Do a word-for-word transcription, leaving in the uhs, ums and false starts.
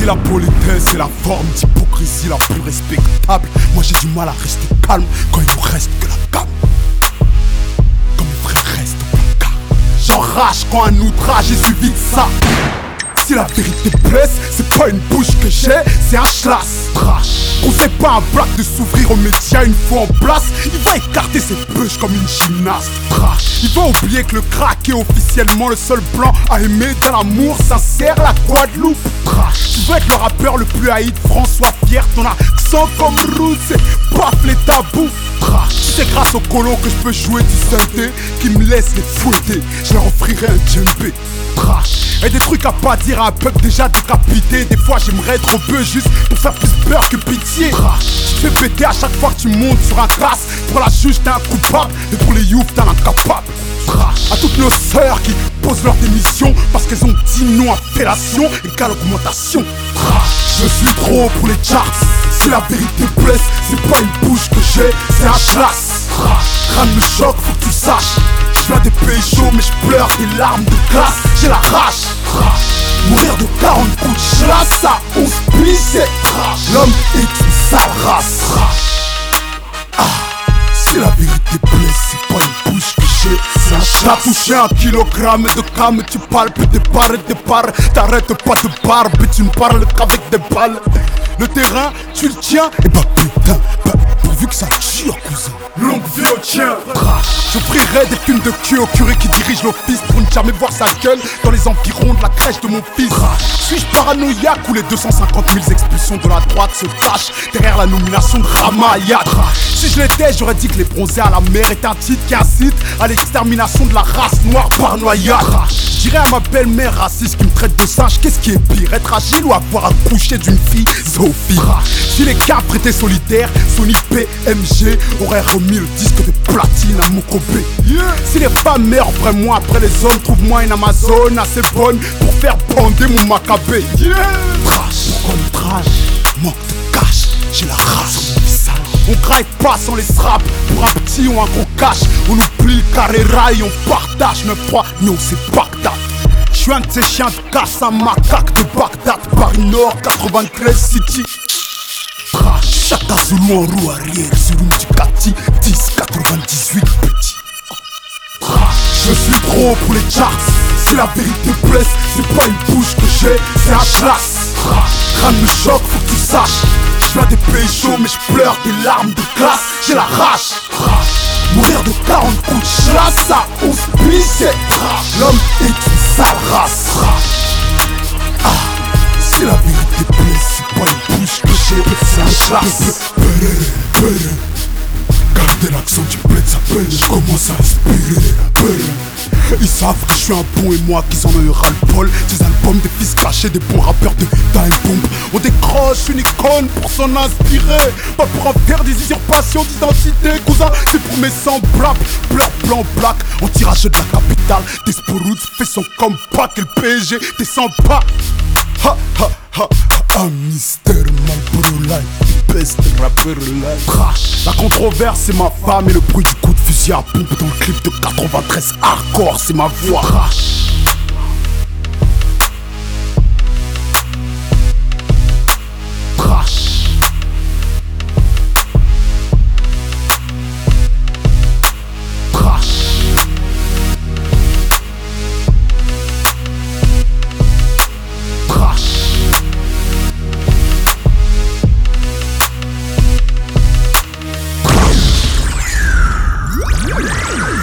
la politesse et la forme d'hypocrisie la plus respectable. Moi j'ai du mal à rester calme quand il nous reste que la gamme. Quand mes frères restent au placard, j'enrage quand un outrage est suivi de ça. Si la vérité blesse, c'est pas une bouche que j'ai, c'est un schlass. Trash. On sait pas un black de s'ouvrir aux médias une fois en place. Il va écarter ses bûches comme une gymnaste. Trash. Il va oublier que le crack est officiellement le seul blanc à aimer de l'amour sincère la Guadeloupe. Trash. Tu veux être le rappeur le plus haï de France, sois fier, ton accent comme Roots, c'est paf les tabous. Trash. C'est grâce au colo que je peux jouer du synthé qui me laisse les fouetter. Je leur offrirai un djembé. Trash. Et des trucs à pas dire à un peuple déjà décapité. Des fois j'aimerais être un peu juste pour faire plus peur que pitié. Trash. Tu fais péter à chaque fois que tu montes sur un casse. Pour la juge t'es un coupable et pour les youths t'es un incapable. Trash. À toutes nos sœurs qui posent leur démission parce qu'elles ont dit non à fellation égale augmentation. Trash. Je suis trop pour les charts. Si la vérité blesse, c'est pas une bouche que j'ai, c'est un schlass. Rien ne me choque, faut que tu saches. Je viens des pays chauds mais je pleure des larmes de glace. J'ai la rage. Mourir de quarante coups de schlass à onze pieds, c'est l'homme est une sale race. Ah, si la vérité blesse, c'est pas une bouche que j'ai, c'est un schlass. T'as touché un kilogramme de cam, tu palpes des barres et des barres. T'arrêtes pas de barbe, tu ne parles qu'avec des balles. Le terrain, tu le tiens, et bah putain, bah, pourvu que ça tire, cousin. Longue vie au tien. Je prierai des films de cul au curé qui dirige l'office pour ne jamais voir sa gueule dans les environs de la crèche de mon fils. Suis-je paranoïaque ou les deux cent cinquante mille expulsions de la droite se cachent derrière la nomination de Ramayad? Si je l'étais, j'aurais dit que les bronzés à la mer est un titre qui incite à l'extermination de la race noire par noyade. Je dirais à ma belle-mère raciste qui me traite de singe, qu'est-ce qui est pire, être agile ou avoir accouché d'une fille Sophie? Si les capres étaient solidaires, Sony P M G aurait remis le disque de platine à mon copé. Yeah. Si les femmes meurent après moi, après les hommes, trouve-moi une Amazon assez bonne pour faire bander mon macabé. Yeah. Trash, pourquoi le trash? Manque de cash, j'ai la race. On graille pas sans les straps, pour un petit ou un gros cash. On oublie le carré rail, on partage neuf trois, non c'est Bagdad. J'suis un de ces chiens de casse, un macaque de Bagdad, Paris Nord, quatre-vingt-treize City. Chata Zulu en roue arrière sur une Ducati dix quatre-vingt-dix-huit petit. Je suis trop pour les charts. Si la vérité blesse, c'est pas une bouche que j'ai, c'est un schlass. Rien ne me choque, faut que tu saches. Je viens des pays chauds mais je pleure des larmes de glace. J'ai la rage. Mourir de quarante coups de schlass à onze pieds, c'est l'homme est une sale race. Ah, si la vérité blesse, c'est pas une bouche que j'ai, c'est un schlass. Gardez l'accent du bled, ça peine, je commence à respirer. Ils savent que je suis un bon et moi qu'ils en ont eu ras-le-bol. Des albums, des fils cachés, des bons rappeurs de time bomb. On décroche une icône pour s'en inspirer, pas pour en faire des usurpations d'identité. Cousin, c'est pour mes semblables, pleurs blanc black. En tirage de la capitale, Desporoots fait son comeback et le P S G descend pas. Ha ha ha, un mystère Marlboro Light, best rapper live. Trash. La controverse c'est ma femme et le bruit du coup de fusil à pompe dans le clip de quatre-vingt-treize hardcore c'est ma voix. Trash.